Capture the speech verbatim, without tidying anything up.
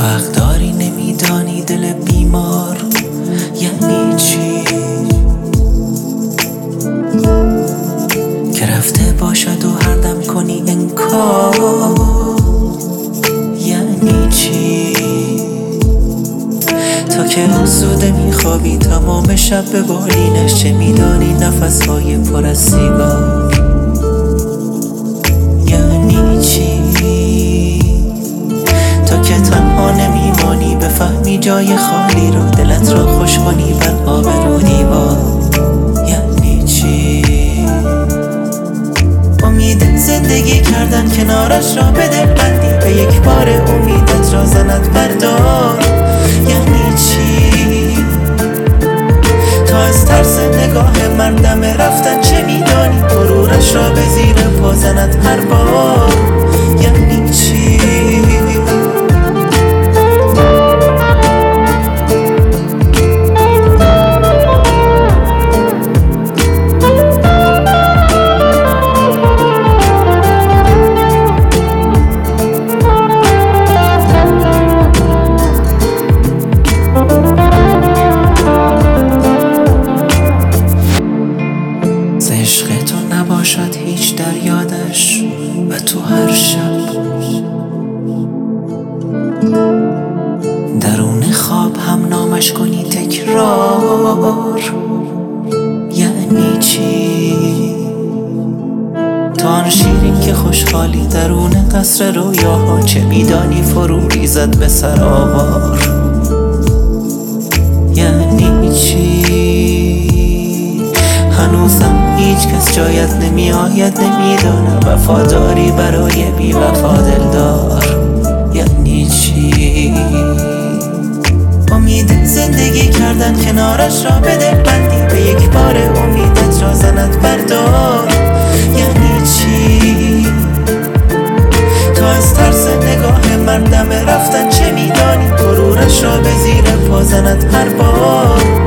حق داری نمیدانی دل بیمار یعنی چی، که رفته باشد و هر دم کنی انکار یعنی چی، تا که آسوده میخوابی تمام شب به بالینش، چه میدانی نفسهای پر از سیگار یعنی چی، تا که تنها نمیمانی بفهمی جای خالی رو، دلت را خوش کنی بر آبرو دیوار یعنی چی، امید زندگی کردن کنارش را به دل بندی، به یک بار امیدت را زند بردار یعنی چی، تا از ترس نگاه مردم رفتن چه میدانی، غرورش را به زیر پا زند هر بار یعنی چی. عشق تو نباشد هیچ در یادش و تو هر شب درون خواب هم نامش کنی تکرار یعنی چی، تا آن شیرین که خوشحالی درون قصر رویاها، چه میدانی فرو ریزد به سر آوار یعنی چی، هنوزم هیچ کس جایت نمی آید، نمیدانم وفاداری برای بی وفا دلدار یعنی چی، امید زندگی کردن کنارش را به دل بندی، به یک بار امیدت را زند بردار یعنی چی، تا از ترس نگاه مردم رفتن چه میدانی، غرورش را به زیر پا زند هر بار